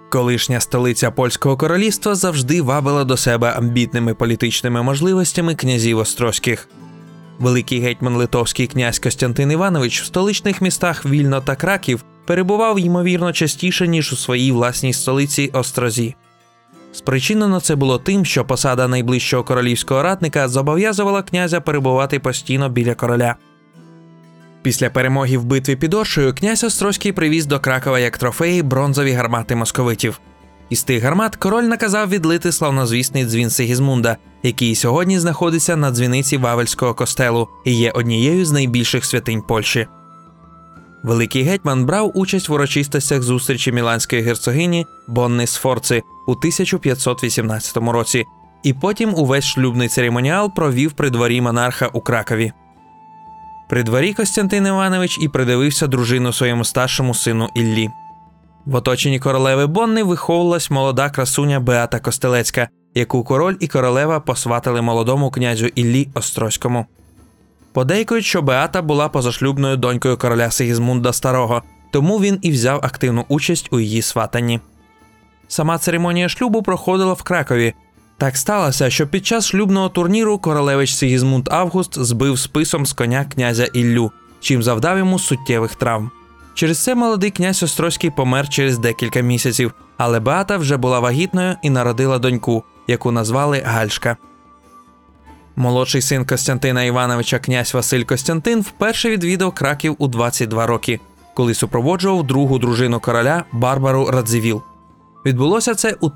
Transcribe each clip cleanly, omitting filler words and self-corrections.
Колишня столиця Польського королівства завжди вабила до себе амбітними політичними можливостями князів острозьких. Великий гетьман литовський князь Костянтин Іванович в столичних містах Вільно та Краків перебував, ймовірно, частіше, ніж у своїй власній столиці Острозі. Спричинено це було тим, що посада найближчого королівського радника зобов'язувала князя перебувати постійно біля короля. Після перемоги в битві під Оршею князь Острозький привіз до Кракова як трофеї бронзові гармати московитів. Із тих гармат король наказав відлити славнозвісний дзвін Сигізмунда, який сьогодні знаходиться на дзвіниці Вавельського костелу і є однією з найбільших святинь Польщі. Великий гетьман брав участь в урочистостях зустрічі міланської герцогині Бонни Сфорци у 1518 році, і потім увесь шлюбний церемоніал провів при дворі монарха у Кракові. При дворі Костянтин Іванович і придивився дружину своєму старшому сину Іллі. В оточенні королеви Бонни виховувалась молода красуня Беата Костелецька, яку король і королева посватили молодому князю Іллі Острозькому. Подейкують, що Беата була позашлюбною донькою короля Сигізмунда Старого, тому він і взяв активну участь у її сватанні. Сама церемонія шлюбу проходила в Кракові. Так сталося, що під час шлюбного турніру королевич Сигізмунд Август збив списом з коня князя Іллю, чим завдав йому суттєвих травм. Через це молодий князь Острозький помер через декілька місяців, але Беата вже була вагітною і народила доньку, яку назвали Гальшка. Молодший син Костянтина Івановича, князь Василь Костянтин, вперше відвідав Краків у 22 роки, коли супроводжував другу дружину короля Барбару Радзивіл. Відбулося це у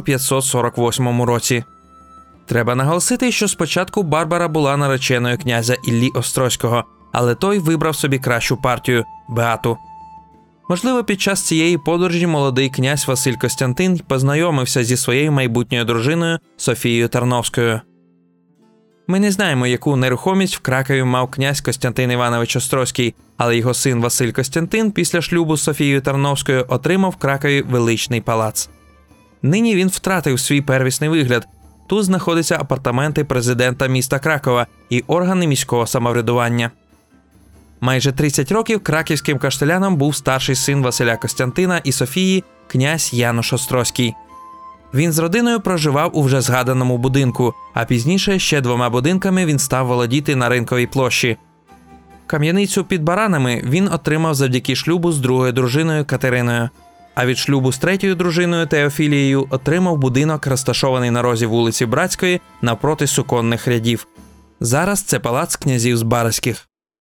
1548 році. Треба наголосити, що спочатку Барбара була нареченою князя Іллі Острозького, але той вибрав собі кращу партію – Беату. Можливо, під час цієї подорожі молодий князь Василь Костянтин познайомився зі своєю майбутньою дружиною Софією Тарновською. Ми не знаємо, яку нерухомість в Кракові мав князь Костянтин Іванович Острозький, але його син Василь Костянтин після шлюбу з Софією Тарновською отримав в Кракові величний палац. Нині він втратив свій первісний вигляд. Тут знаходяться апартаменти президента міста Кракова і органи міського самоврядування. Майже 30 років краківським каштеляном був старший син Василя Костянтина і Софії, князь Януш Острозький. Він з родиною проживав у вже згаданому будинку, а пізніше ще 2 будинками він став володіти на Ринковій площі. Кам'яницю під Баранами він отримав завдяки шлюбу з другою дружиною Катериною, а від шлюбу з третьою дружиною Теофілією отримав будинок, розташований на розі вулиці Братської навпроти суконних рядів. Зараз це палац князів Збаразьких.